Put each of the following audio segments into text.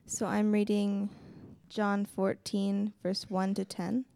So I'm reading John 14, verse 1 to 10.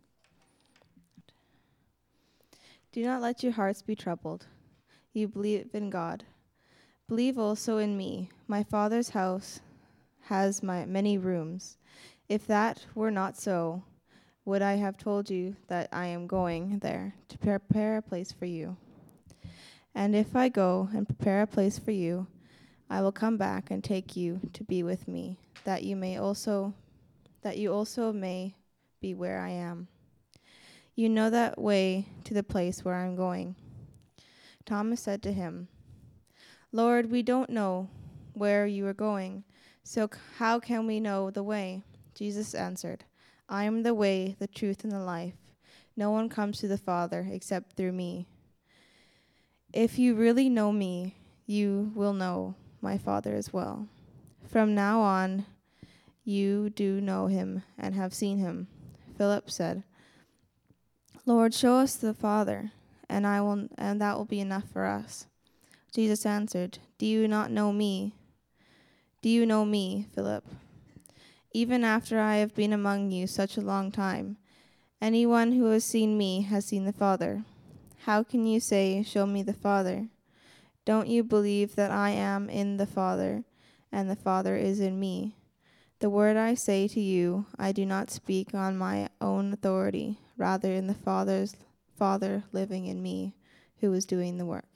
Do not let your hearts be troubled. You believe in God. Believe also in me. My Father's house has many rooms. If that were not so, would I have told you that I am going there to prepare a place for you? And if I go and prepare a place for you, I will come back and take you to be with me, that you also may be where I am. You know that way to the place where I am going. Thomas said to him, Lord, we don't know where you are going, so how can we know the way? Jesus answered, I am the way, the truth, and the life. No one comes to the Father except through me. If you really know me, you will know my Father as well. From now on, you do know him and have seen him. Philip said, Lord, show us the Father, and that will be enough for us. Jesus answered, Do you not know me? Do you know me, Philip? Even after I have been among you such a long time, anyone who has seen me has seen the Father. How can you say, Show me the Father? Don't you believe that I am in the Father, and the Father is in me? The word I say to you, I do not speak on my own authority, rather in the Father living in me, who is doing the work.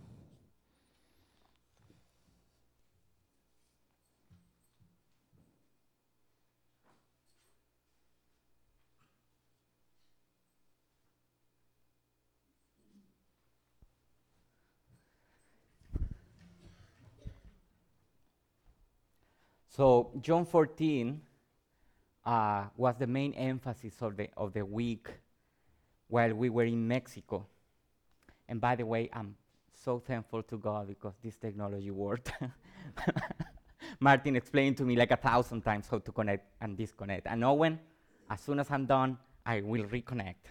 So John 14 was the main emphasis of the week while we were in Mexico. And by the way, I'm so thankful to God because this technology worked. Martin explained to me like 1,000 times how to connect and disconnect. And Owen, as soon as I'm done, I will reconnect.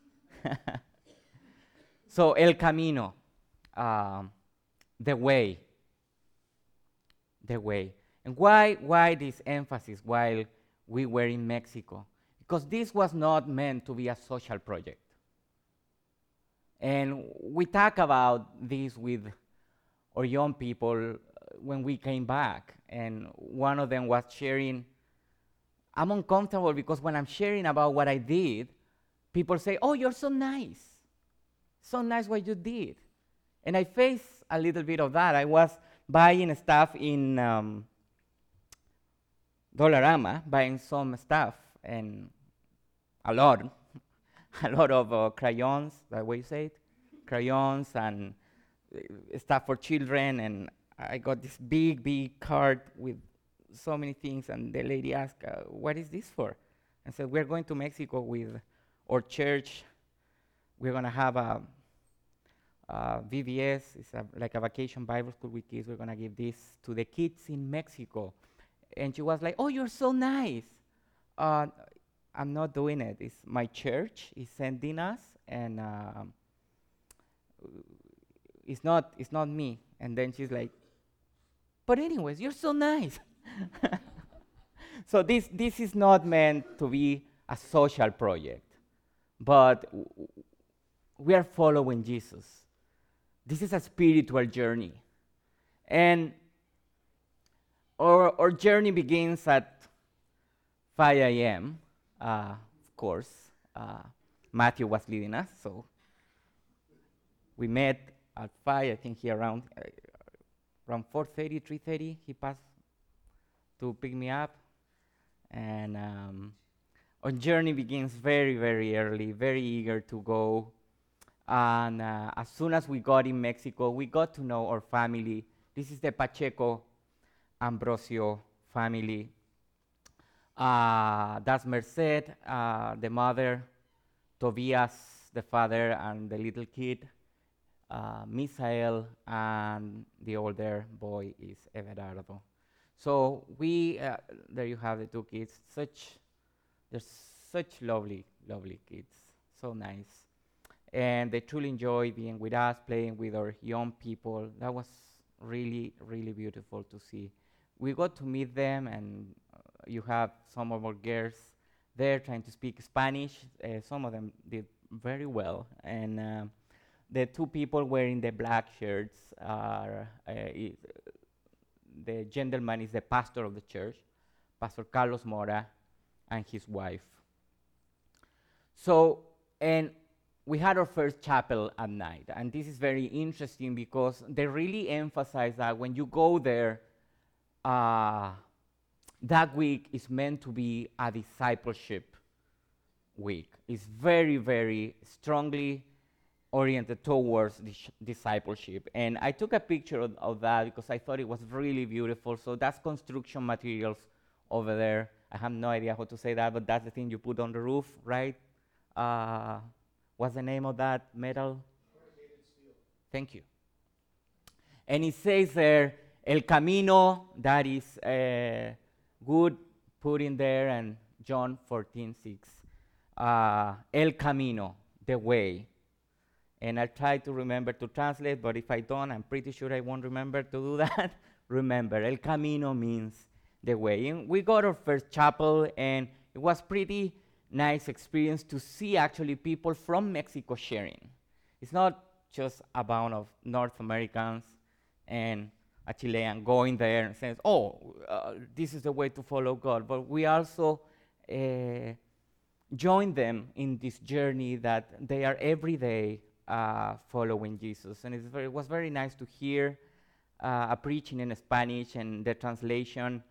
So El Camino, um, the way, the way. And why this emphasis while we were in Mexico? Because this was not meant to be a social project. And we talk about this with our young people when we came back. And one of them was sharing, I'm uncomfortable because when I'm sharing about what I did, people say, oh, you're so nice. So nice what you did. And I faced a little bit of that. I was buying stuff in Dollarama, buying some stuff, and a lot, a lot of crayons, that way you say it, crayons and stuff for children. And I got this big, big cart with so many things. And the lady asked, what is this for? I said, we're going to Mexico with our church. We're going to have a VBS, it's like a vacation Bible school with kids. We're going to give this to the kids in Mexico. And she was like, oh, you're so nice. Uh, I'm not doing it. It's my church is sending us, and it's not me. And then she's like, but anyways, you're so nice. So this is not meant to be a social project, but we are following Jesus. This is a spiritual journey. And our journey begins at 5 a.m., of course. Matthew was leading us, so we met at 5. I think he around 4:30, 3:30, he passed to pick me up. And our journey begins very, very early, very eager to go. And as soon as we got in Mexico, we got to know our family. This is the Pacheco Ambrosio family. That's Merced, the mother, Tobias, the father, and the little kid, Misael, and the older boy is Everardo. So there you have the two kids. They're such lovely, lovely kids. So nice. And they truly enjoy being with us, playing with our young people. That was really, really beautiful to see. We got to meet them, and you have some of our girls there trying to speak Spanish. Some of them did very well. And the two people wearing the black shirts are the gentleman is the pastor of the church, Pastor Carlos Mora, and his wife. So, and we had our first chapel at night, and this is very interesting because they really emphasize that when you go there, that week is meant to be a discipleship week. It's very, very strongly oriented towards discipleship. And I took a picture of that because I thought it was really beautiful. So that's construction materials over there. I have no idea how to say that, but that's the thing you put on the roof, right? What's the name of that metal? Corrugated steel. Thank you. And it says there, El Camino, that is good, put in there, and John 14:6. El Camino, the way. And I try to remember to translate, but if I don't, I'm pretty sure I won't remember to do that. Remember, El Camino means the way. And we got our first chapel, and it was pretty nice experience to see actually people from Mexico sharing. It's not just a bunch of North Americans and a Chilean going there and saying, this is the way to follow God. But we also join them in this journey that they are every day following Jesus. And it was very nice to hear a preaching in Spanish and the translation.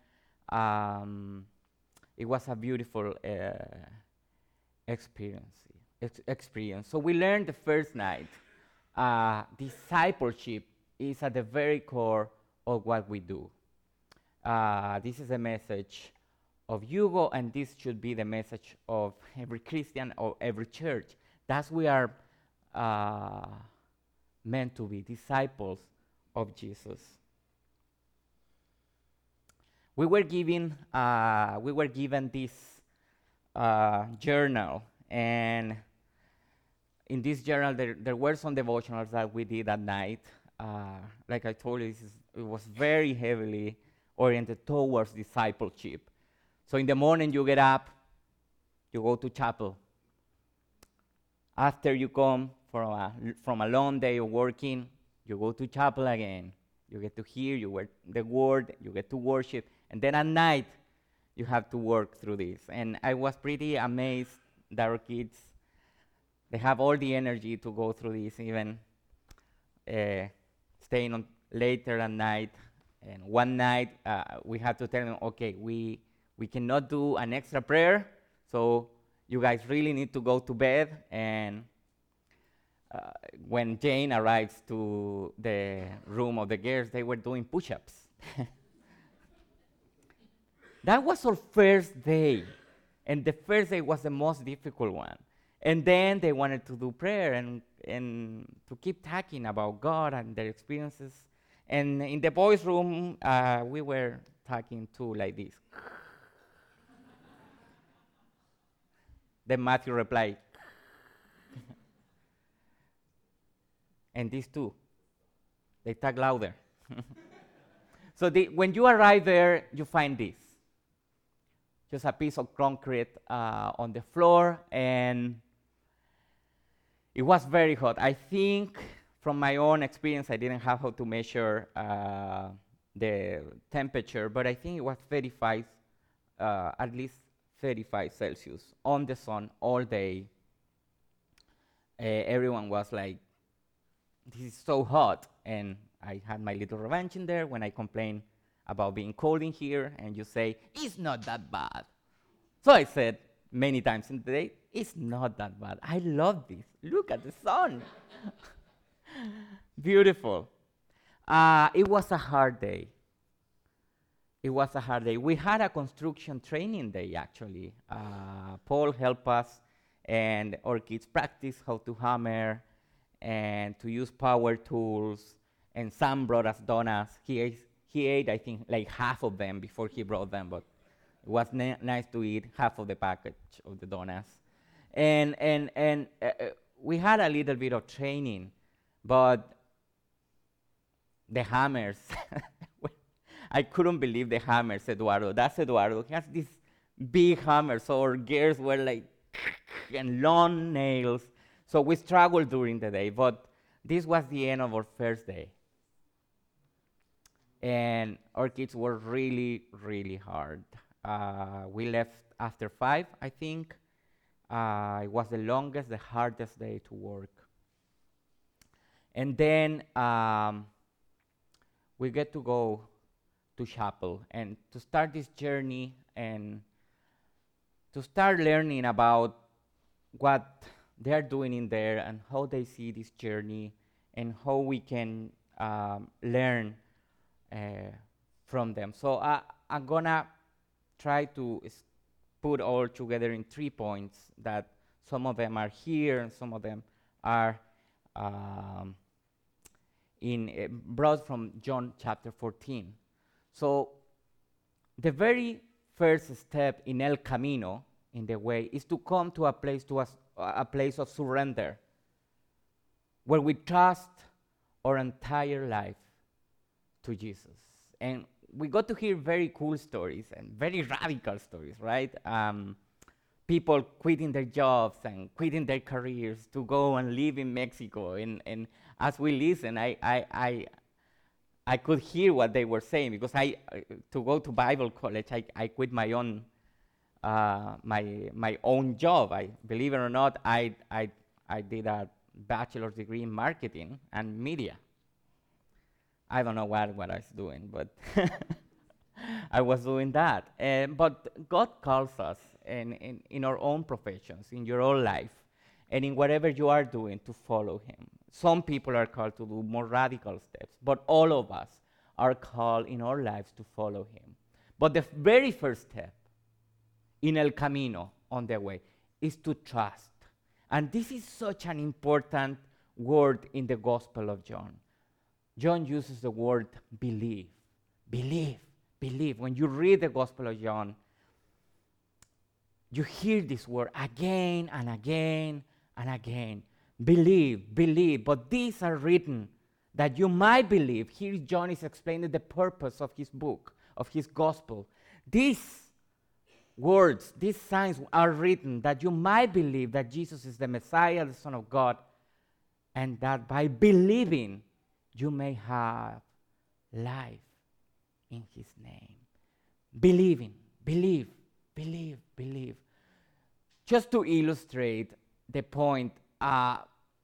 It was a beautiful experience. So we learned the first night, discipleship is at the very core of what we do. This is a message of Hugo, and this should be the message of every Christian or every church. That's we are meant to be disciples of Jesus. We were given this journal, and in this journal there were some devotionals that we did at night. Like I told you, it was very heavily oriented towards discipleship. So in the morning you get up, you go to chapel. After you come from a long day of working, you go to chapel again. You get to hear the word, you get to worship, and then at night you have to work through this. And I was pretty amazed that our kids, they have all the energy to go through this, even staying on later at night. And one night we had to tell them, okay, we cannot do an extra prayer, so you guys really need to go to bed. And when Jane arrives to the room of the girls, they were doing push-ups. That was our first day, and the first day was the most difficult one. And then they wanted to do prayer and to keep talking about God and their experiences. And in the boys' room, we were talking too, like this. Then Matthew replied, and these two, they talk louder. So when you arrive there, you find this. Just a piece of concrete on the floor, and it was very hot. I think from my own experience, I didn't have how to measure the temperature, but I think it was 35, at least 35 Celsius on the sun all day. Everyone was like, this is so hot. And I had my little revenge in there when I complained about being cold in here, and you say, it's not that bad. So I said many times in the day, it's not that bad. I love this. Look at the sun. Beautiful. It was a hard day. We had a construction training day, actually. Paul helped us, and our kids practiced how to hammer and to use power tools. And Sam brought us donuts. He ate, I think, like half of them before he brought them, but it was nice to eat half of the package of the donuts. And we had a little bit of training, but the hammers, I couldn't believe the hammers, Eduardo. That's Eduardo. He has these big hammers, so our gears were like and long nails. So we struggled during the day, but this was the end of our first day. And our kids were really, really hard. We left after 5, I think. It was the longest, the hardest day to work. And then we get to go to chapel and to start this journey and to start learning about what they're doing in there and how they see this journey and how we can learn from them. So I'm gonna try to put all together in 3 points that some of them are here and some of them are brought from John chapter 14. So the very first step in El Camino, in the way, is to come to a place of surrender, where we trust our entire life to Jesus. And we got to hear very cool stories and very radical stories, right? People quitting their jobs and quitting their careers to go and live in Mexico. And as we listen, I could hear what they were saying, because to go to Bible college, I quit my own my own job. Believe it or not, I did a bachelor's degree in marketing and media. I don't know what I was doing, but I was doing that. But God calls us in our own professions, in your own life, and in whatever you are doing, to follow Him. Some people are called to do more radical steps, but all of us are called in our lives to follow Him. But the very first step in El Camino, on the way, is to trust. And this is such an important word in the Gospel of John. John uses the word believe. Believe, believe. When you read the Gospel of John, you hear this word again and again and again. Believe, believe. But these are written that you might believe. Here John is explaining the purpose of his book, of his Gospel. These words, these signs are written that you might believe that Jesus is the Messiah, the Son of God, and that by believing, you may have life in His name. Believing, believe, believe, believe. Just to illustrate the point that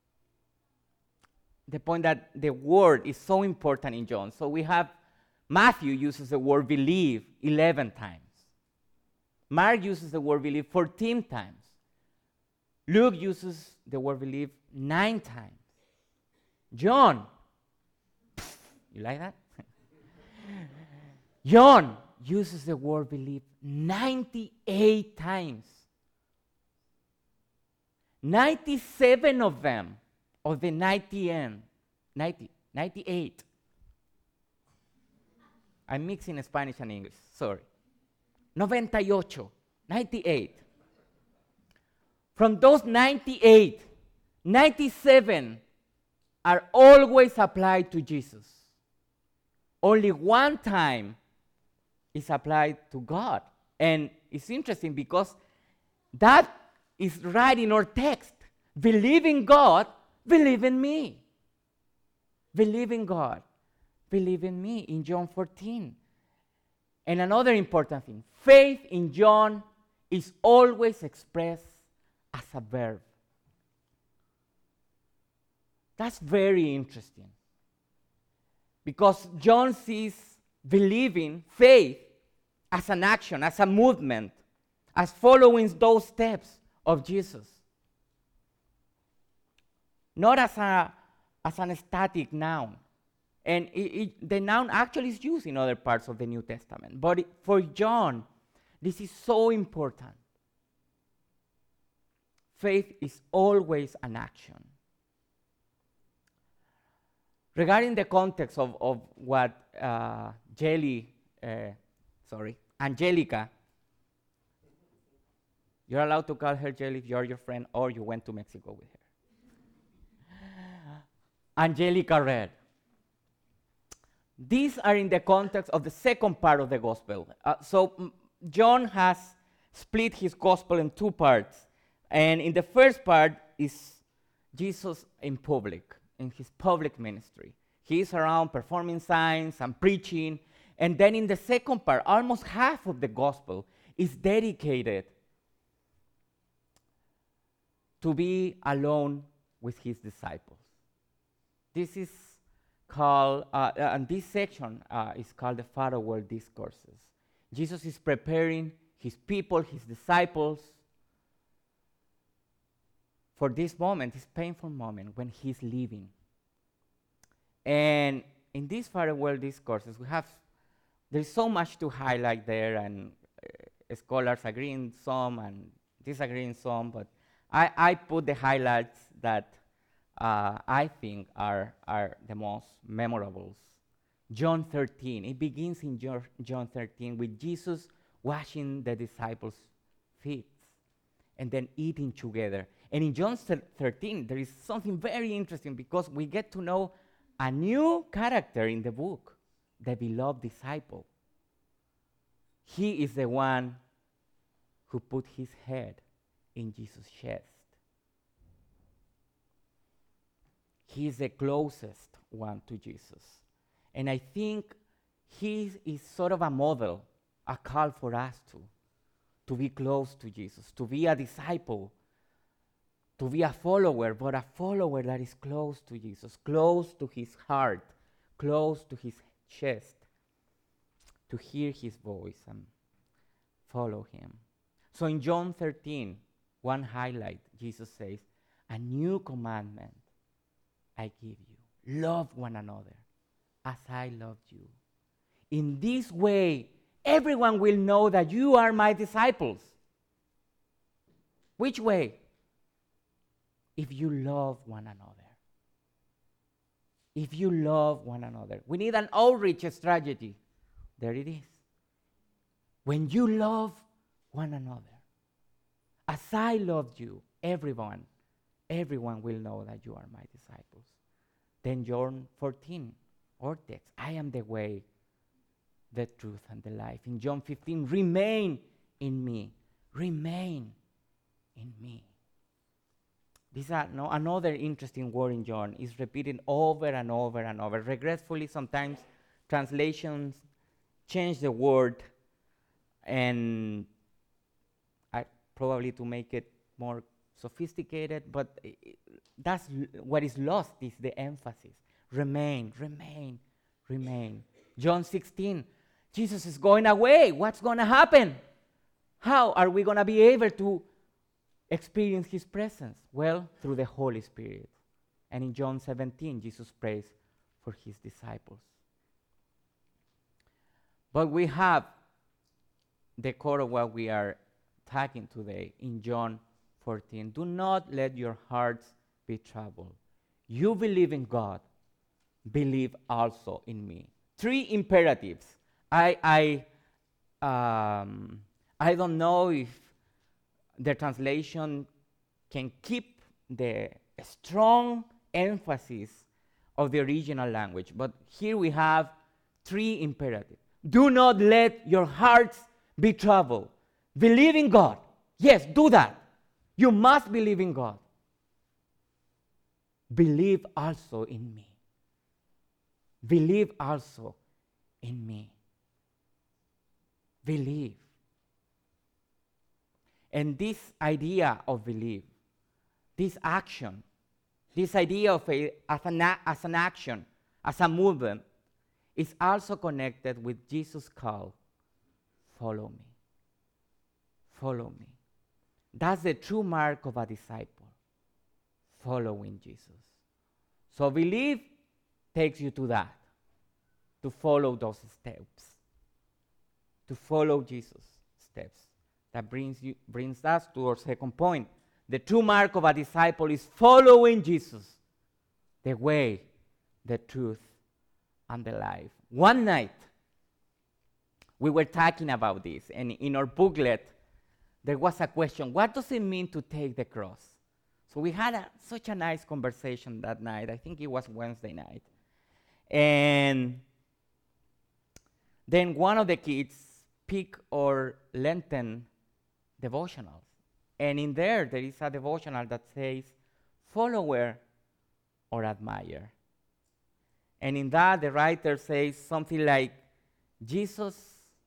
the word is so important in John. So we have Matthew uses the word believe 11 times. Mark uses the word believe 14 times. Luke uses the word believe 9 times. John, you like that? John uses the word believe 98 times. 97 of them, of the 98. I'm mixing Spanish and English, sorry. 98. From those 98, 97 are always applied to Jesus. Only one time is applied to God. And it's interesting because that is right in our text. Believe in God, believe in me. Believe in God, believe in me, in John 14. And another important thing, faith in John is always expressed as a verb. That's very interesting. Because John sees believing, faith, as an action, as a movement, as following those steps of Jesus. Not as an static noun. And the noun actually is used in other parts of the New Testament. But for John, this is so important. Faith is always an action. Regarding the context of what Angelica, you're allowed to call her Jelly if you're your friend or you went to Mexico with her. Angelica read, These are in the context of the second part of the gospel. John has split his gospel in two parts. And in the first part is Jesus in public, in his public ministry. He is around performing signs and preaching. And then in the second part, almost half of the gospel is dedicated to be alone with his disciples. This is called, and this section is called the farewell discourses. Jesus is preparing his people, his disciples, for this moment, this painful moment when he's leaving. And in these farewell discourses, there's so much to highlight there, and scholars agree in some and disagree in some, but I put the highlights that I think are the most memorables. John 13, it begins in John 13 with Jesus washing the disciples' feet and then eating together. And in John 13, there is something very interesting because we get to know a new character in the book, the beloved disciple. He is the one who put his head in Jesus' chest. He is the closest one to Jesus. And I think he is sort of a model, a call for us to be close to Jesus, to be a disciple, to be a follower, but a follower that is close to Jesus, close to his heart, close to his chest, to hear his voice and follow him. So in John 13, one highlight, Jesus says, "A new commandment I give you. Love one another as I loved you. In this way, everyone will know that you are my disciples." Which way? If you love one another. If you love one another. We need an outreach strategy. There it is. When you love one another, as I loved you, everyone will know that you are my disciples. Then John 14, our text, I am the way, the truth, and the life. In John 15, remain in me. Remain in me. This is another interesting word in John. Is repeated over and over and over. Regretfully, sometimes translations change the word, and probably to make it more sophisticated, but that's what is lost, is the emphasis. Remain, remain, remain. John 16, Jesus is going away. What's going to happen? How are we going to be able to experience his presence? Well, through the Holy Spirit. And in John 17, Jesus prays for his disciples. But we have the core of what we are talking today in John 14. Do not let your hearts be troubled. You believe in God, believe also in me. Three imperatives. I don't know if the translation can keep the strong emphasis of the original language, but here we have three imperatives. Do not let your hearts be troubled. Believe in God. Yes, do that. You must believe in God. Believe also in me. Believe also in me. Believe. And this idea of belief, this action, this idea of as an action, as a movement, is also connected with Jesus' call, follow me. Follow me. That's the true mark of a disciple, following Jesus. So belief takes you to that, to follow those steps, to follow Jesus' steps. That brings us to our second point. The true mark of a disciple is following Jesus, the way, the truth, and the life. One night, we were talking about this, and in our booklet, there was a question: what does it mean to take the cross? So we had such a nice conversation that night. I think it was Wednesday night. And then one of the kids pick our Lenten devotionals. And in there is a devotional that says, follower or admire. And in that, the writer says something like, Jesus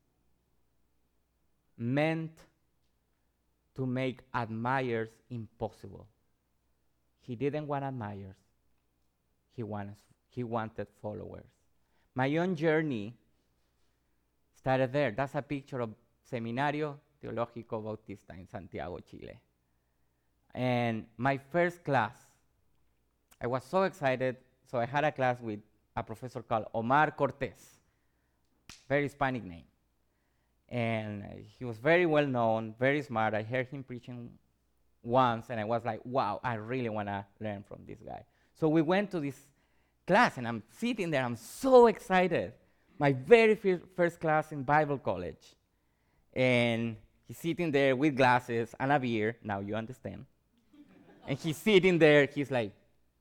meant to make admirers impossible. He didn't want admirers. He wanted followers. My own journey started there. That's a picture of Seminario Teológico Bautista in Santiago, Chile. And my first class, I was so excited. So I had a class with a professor called Omar Cortés, very Hispanic name. And he was very well known, very smart. I heard him preaching once, and I was like, wow, I really want to learn from this guy. So we went to this class, and I'm sitting there. I'm so excited. My very first class in Bible college. And he's sitting there with glasses and a beer. Now you understand. And he's sitting there. He's like,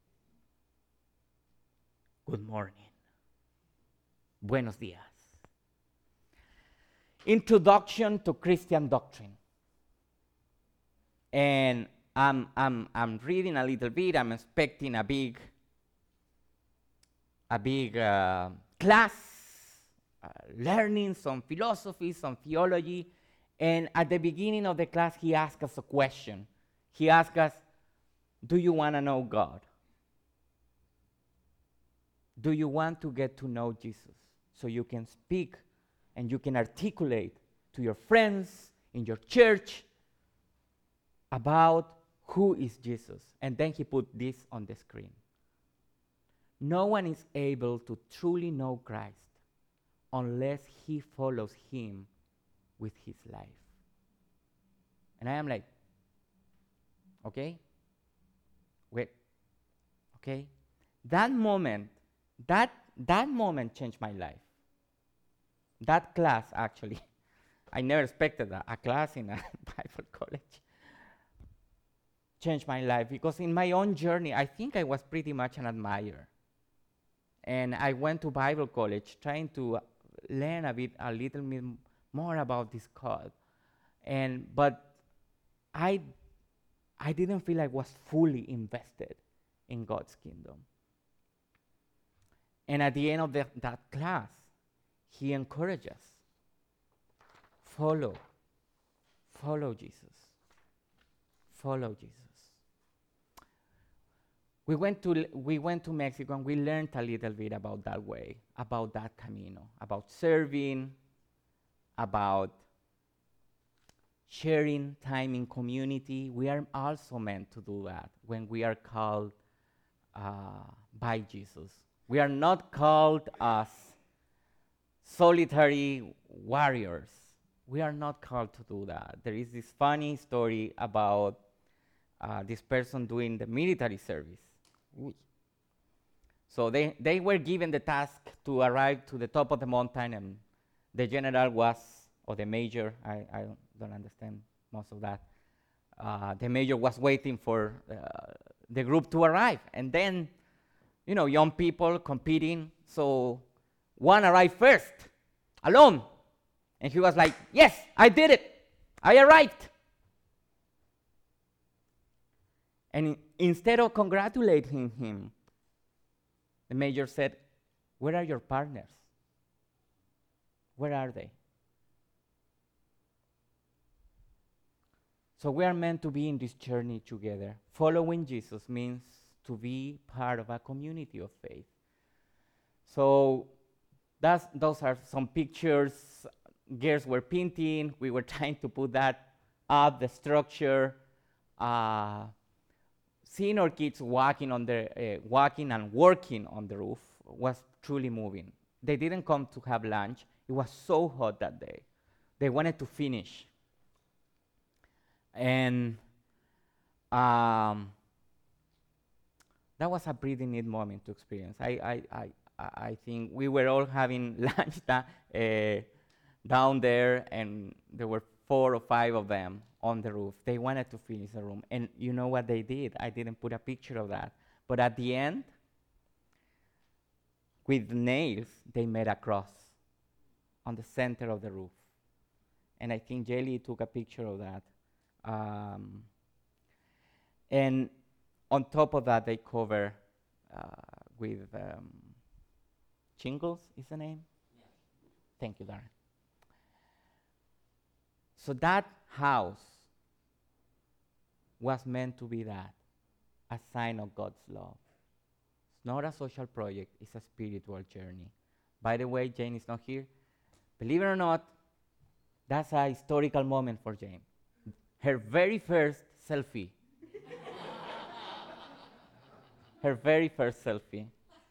good morning. Buenos dias. Introduction to Christian doctrine. And I'm reading a little bit. I'm expecting a big class, learning some philosophy, some theology. And at the beginning of the class, he asked us a question. He asked us, do you want to know God? Do you want to get to know Jesus so you can speak and you can articulate to your friends in your church about who is Jesus? And then he put this on the screen. No one is able to truly know Christ unless he follows him with his life. And I am like, okay, wait, okay. That moment changed my life. That class, actually, I never expected a class in a Bible college. Changed my life because in my own journey, I think I was pretty much an admirer. And I went to Bible college trying to learn a little bit more about this God. But I didn't feel I was fully invested in God's kingdom. And at the end of that class, he encouraged us. Follow Jesus. Follow Jesus. We went to Mexico and we learned a little bit about that way, about that camino, about serving, about sharing time in community. We are also meant to do that when we are called by Jesus. We are not called as solitary warriors. We are not called to do that. There is this funny story about this person doing the military service. So they were given the task to arrive to the top of the mountain, and the general was, or the major, I don't understand most of that. The major was waiting for the group to arrive. And then, young people competing. So one arrived first, alone. And he was like, yes, I did it. I arrived. And instead of congratulating him, the major said, where are your partners? Where are they? So we are meant to be in this journey together. Following Jesus means to be part of a community of faith. So those are some pictures girls were painting. We were trying to put that up, the structure. Seeing our kids walking and working on the roof was truly moving. They didn't come to have lunch. It was so hot that day. They wanted to finish. And that was a pretty neat moment to experience. I think we were all having lunch down there, and there were 4 or 5 of them on the roof. They wanted to finish the room. And you know what they did? I didn't put a picture of that. But at the end, with nails, they made a cross on the center of the roof. And I think Jelly took a picture of that. And on top of that, they cover with shingles, is the name? Yeah. Thank you, Darren. So that house was meant to be that, a sign of God's love. It's not a social project, it's a spiritual journey. By the way, Jane is not here. Believe it or not, that's a historical moment for Jane. Her very first selfie. Her very first selfie.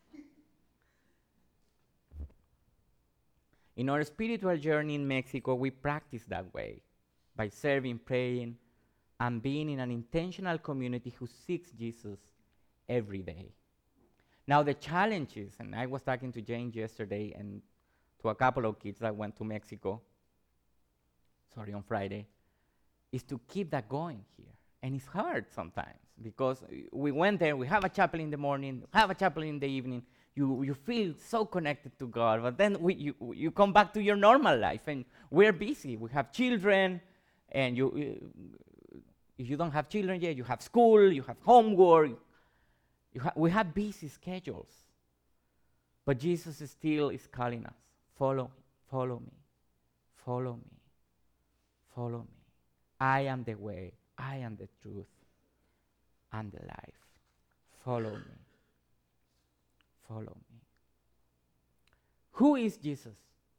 In our spiritual journey in Mexico, we practice that way by serving, praying, and being in an intentional community who seeks Jesus every day. Now the challenge is, and I was talking to Jane yesterday and to a couple of kids that went to Mexico, on Friday, is to keep that going here. And it's hard sometimes because we went there, we have a chapel in the morning, have a chapel in the evening, you feel so connected to God, but then you come back to your normal life and we're busy. We have children, and if you don't have children yet, you have school, you have homework, we have busy schedules. But Jesus still is calling us, follow me, follow me, follow me. I am the way, I am the truth, and the life. Follow me. Follow me. Who is Jesus?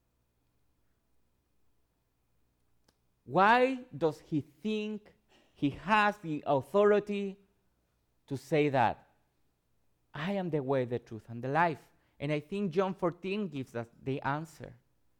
Why does he think he has the authority to say that? I am the way, the truth, and the life. And I think John 14 gives us the answer.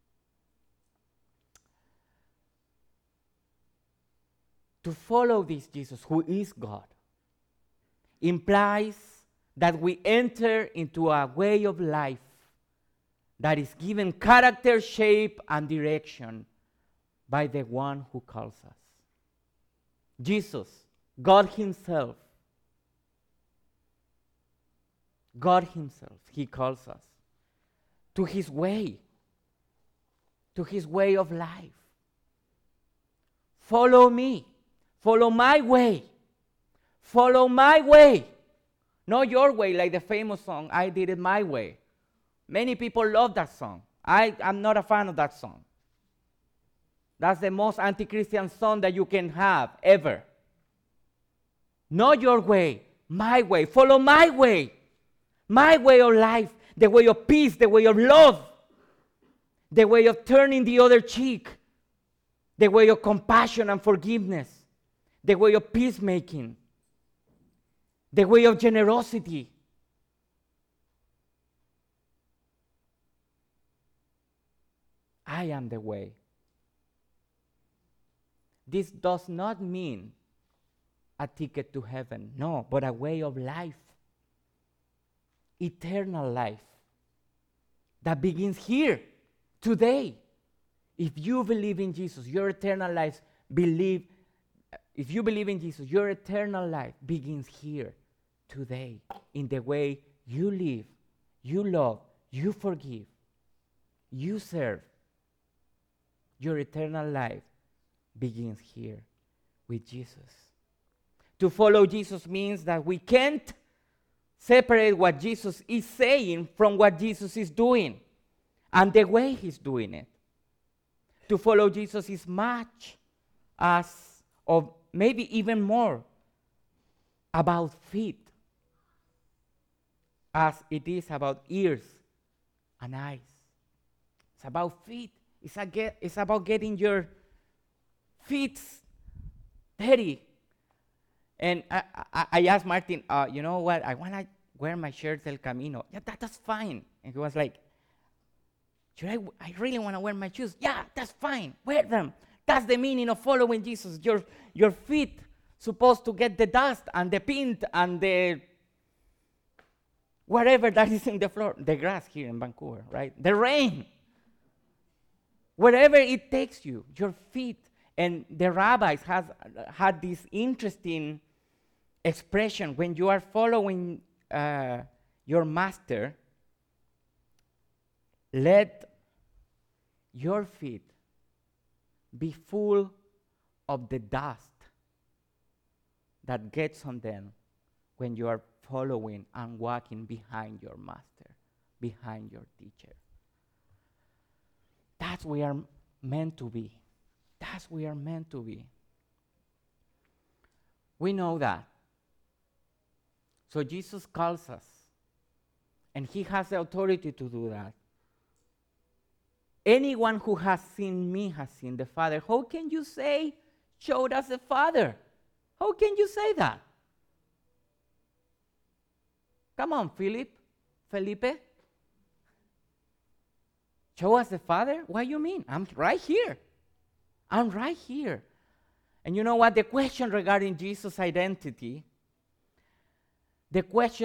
To follow this Jesus, who is God, implies that we enter into a way of life that is given character, shape, and direction by the one who calls us. Jesus, God himself, he calls us to his way of life. Follow me. Follow my way. Follow my way. Not your way, like the famous song, I Did It My Way. Many people love that song. I'm not a fan of that song. That's the most anti-Christian song that you can have, ever. Not your way, my way. Follow my way of life, the way of peace, the way of love, the way of turning the other cheek, the way of compassion and forgiveness, the way of peacemaking, the way of generosity. I am the way. This does not mean a ticket to heaven, no, but a way of life. Eternal life that begins here, today. If you believe in Jesus, your eternal life if you believe in Jesus, your eternal life begins here, today, in the way you live, you love, you forgive, you serve. Your eternal life begins here with Jesus. To follow Jesus means that we can't separate what Jesus is saying from what Jesus is doing and the way he's doing it. To follow Jesus is much as, or maybe even more, about feet as it is about ears and eyes. It's about feet. It's about getting your feet dirty. And I asked Martin, you know what? I want to wear my shirt El Camino. Yeah, that's fine. And he was like, I really want to wear my shoes. Yeah, that's fine. Wear them. That's the meaning of following Jesus. Your feet supposed to get the dust and the paint and the whatever that is in the floor. The grass here in Vancouver, right? The rain. Wherever it takes you, your feet. And the rabbis had this interesting expression. When you are following your master, let your feet be full of the dust that gets on them when you are following and walking behind your master, behind your teacher. That's we are meant to be. That's we are meant to be. We know that. So Jesus calls us, and he has the authority to do that. Anyone who has seen me has seen the Father. How can you say, showed us the Father? How can you say that? Come on, Felipe. Show us the Father? What do you mean? I'm right here. I'm right here. And you know what? The question regarding Jesus' identity, as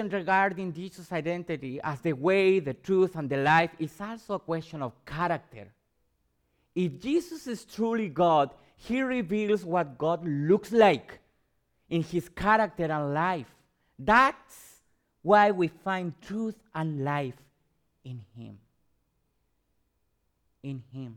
the way, the truth, and the life is also a question of character. If Jesus is truly God, he reveals what God looks like in his character and life. That's why we find truth and life in him. In him.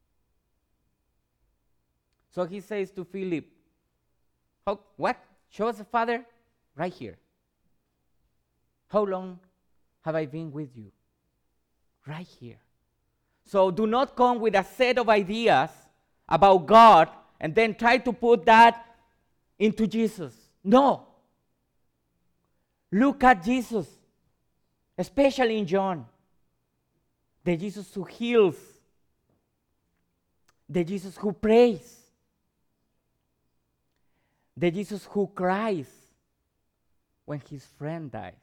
So he says to Philip, what? Show us the Father? Right here. How long have I been with you? Right here. So do not come with a set of ideas about God and then try to put that into Jesus. No. Look at Jesus, especially in John. The Jesus who heals, the Jesus who prays, the Jesus who cries when his friend dies.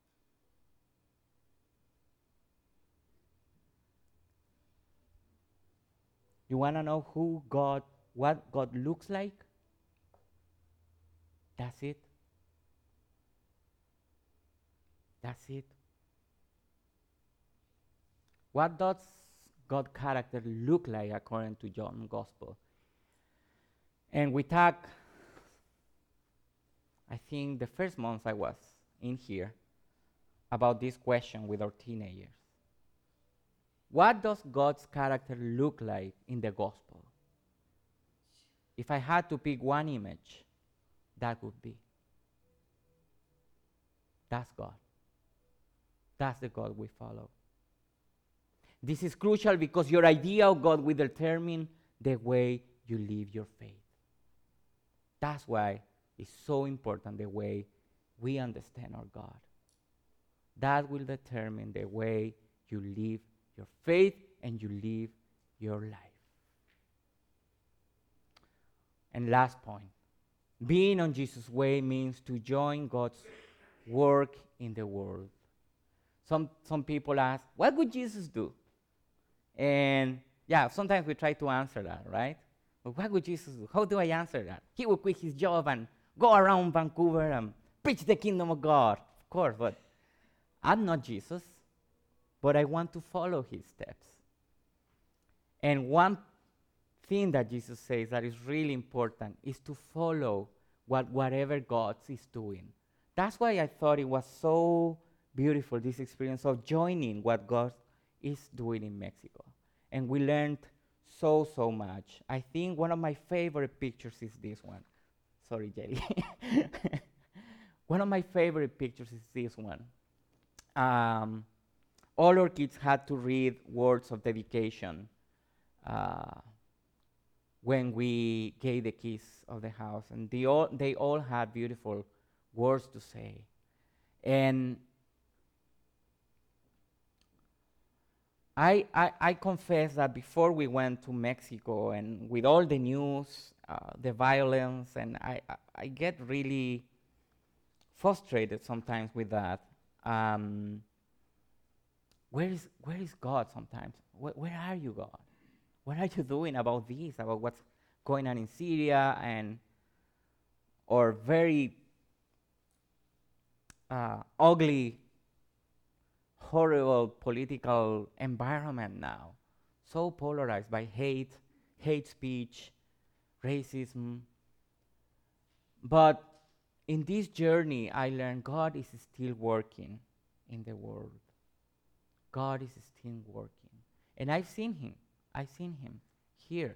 You want to know what God looks like? That's it. That's it. What does God's character look like according to John's Gospel? And we talked, I think the first month I was in here, about this question with our teenagers. What does God's character look like in the gospel? If I had to pick one image, that would be. That's God. That's the God we follow. This is crucial because your idea of God will determine the way you live your faith. That's why it's so important the way we understand our God. That will determine the way you live your faith and you live your life. And last point, being on Jesus' way means to join God's work in the world. Some people ask, what would Jesus do? And yeah, sometimes we try to answer that, right? But what would Jesus do? How do I answer that? He would quit his job and go around Vancouver and preach the kingdom of God. Of course, but I'm not Jesus, but I want to follow his steps. And one thing that Jesus says that is really important is to follow whatever God is doing. That's why I thought it was so beautiful, this experience of joining what God is doing in Mexico. And we learned so much. I think one of my favorite pictures is this one. Sorry, Jerry. One of my favorite pictures is this one. All our kids had to read words of dedication when we gave the keys of the house, and they all had beautiful words to say. And I confess that before we went to Mexico, and with all the news, the violence, and I get really frustrated sometimes with that. Where is God sometimes? Where are you, God? What are you doing about this, about what's going on in Syria or very ugly, horrible political environment now, so polarized by hate speech, racism. But in this journey, I learned God is still working in the world. God is still working. And I've seen him. I seen him here.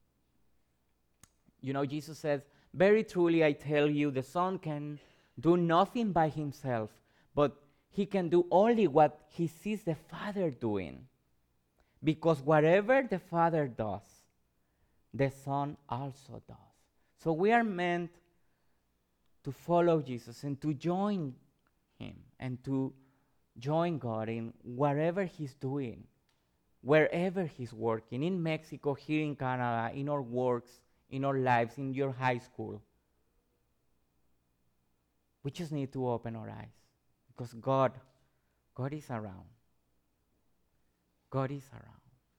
You know, Jesus says, very truly I tell you, the Son can do nothing by himself, but he can do only what he sees the Father doing. Because whatever the Father does, the Son also does. So we are meant to follow Jesus and to join him and to join God in whatever he's doing, wherever he's working, in Mexico, here in Canada, in our works, in our lives, in your high school. We just need to open our eyes because God is around. God is around.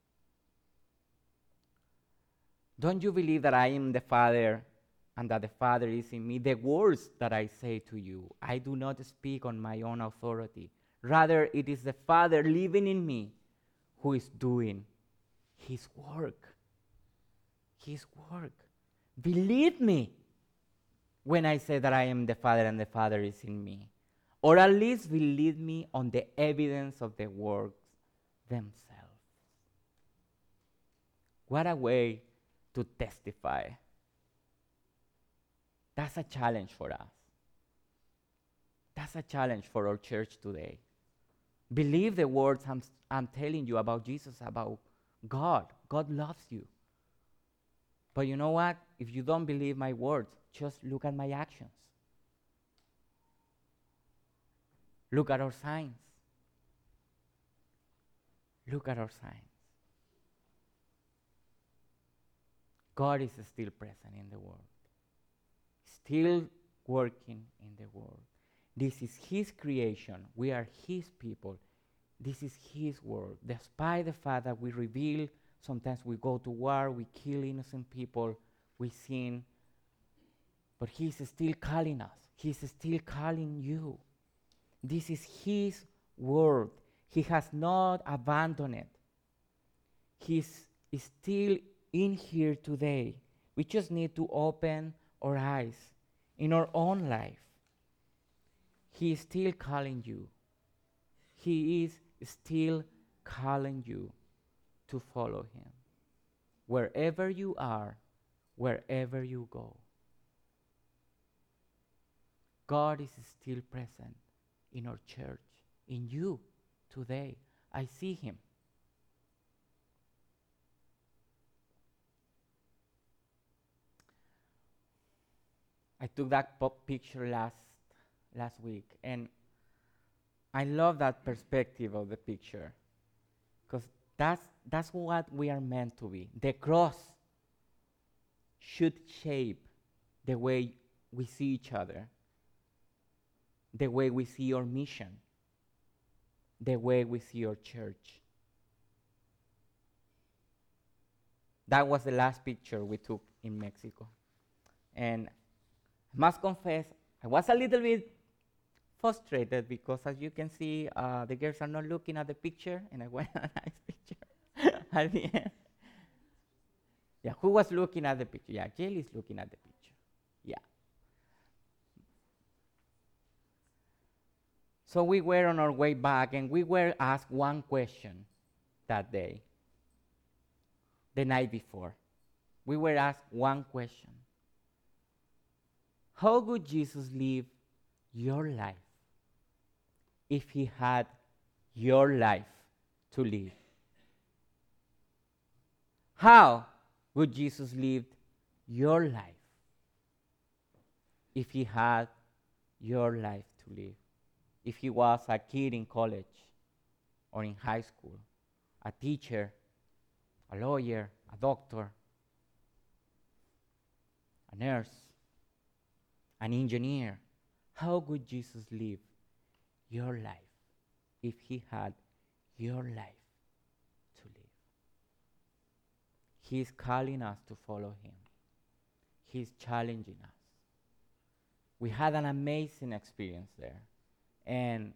Don't you believe that I am the Father and that the Father is in me? The words that I say to you, I do not speak on my own authority. Rather, it is the Father living in me who is doing his work. His work. Believe me when I say that I am the Father and the Father is in me. Or at least believe me on the evidence of the works themselves. What a way to testify. That's a challenge for us. That's a challenge for our church today. Believe the words I'm telling you about Jesus, about God. God loves you. But you know what? If you don't believe my words, just look at my actions. Look at our signs. Look at our signs. God is still present in the world. Still working in the world. This is his creation. We are his people. This is his world. Despite the fact that we reveal, sometimes we go to war, we kill innocent people, we sin, but he's still calling us. He's still calling you. This is his world. He has not abandoned it. He's still in here today. We just need to open our eyes in our own life. He is still calling you. He is still calling you to follow him. Wherever you are, wherever you go. God is still present in our church, in you today. I see him. I took that picture last week, and I love that perspective of the picture, because that's what we are meant to be. The cross should shape the way we see each other, the way we see our mission, the way we see our church. That was the last picture we took in Mexico. And I must confess, I was a little bit frustrated because, as you can see, the girls are not looking at the picture, and I want a nice picture at the end. Yeah, who was looking at the picture? Yeah, Jill is looking at the picture. Yeah. So we were on our way back, and we were asked one question that day, the night before. We were asked one question. How would Jesus live your life if he had your life to live? How would Jesus live your life if he had your life to live? If he was a kid in college or in high school, a teacher, a lawyer, a doctor, a nurse, an engineer, how would Jesus live your life if he had your life to live? He is calling us to follow him. He is challenging us. We had an amazing experience there. And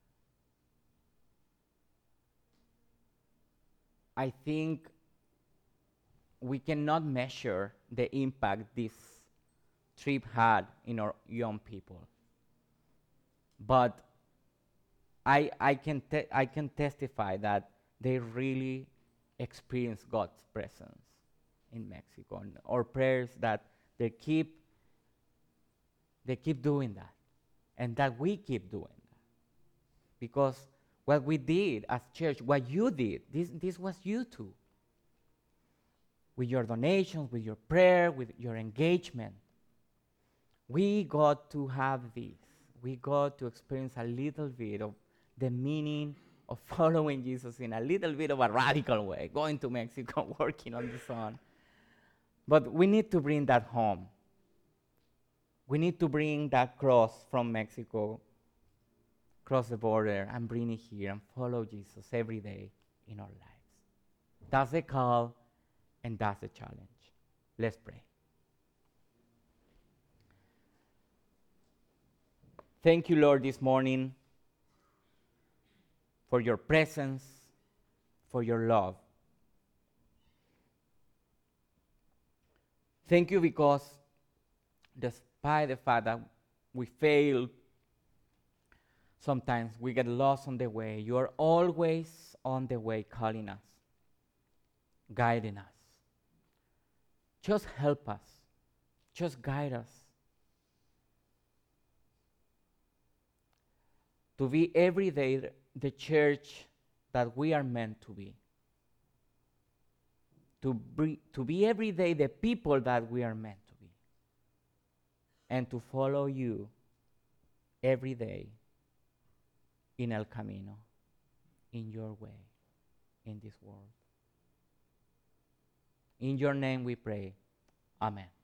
I think we cannot measure the impact this trip had in our young people. But I can testify that they really experience God's presence in Mexico, and our prayers that they keep doing that, and that we keep doing that, because what we did as church, what you did, this was you too, with your donations, with your prayer, with your engagement. We got to have this. We got to experience a little bit of the meaning of following Jesus in a little bit of a radical way, going to Mexico, working on the sun. But we need to bring that home. We need to bring that cross from Mexico, cross the border, and bring it here and follow Jesus every day in our lives. That's the call, and that's the challenge. Let's pray. Thank you, Lord, this morning for your presence, for your love. Thank you because despite the fact that we fail, sometimes we get lost on the way, you are always on the way calling us, guiding us. Just help us. Just guide us. To be every day the church that we are meant to be. To be every day the people that we are meant to be. And to follow you every day in El Camino, in your way, in this world. In your name we pray. Amen.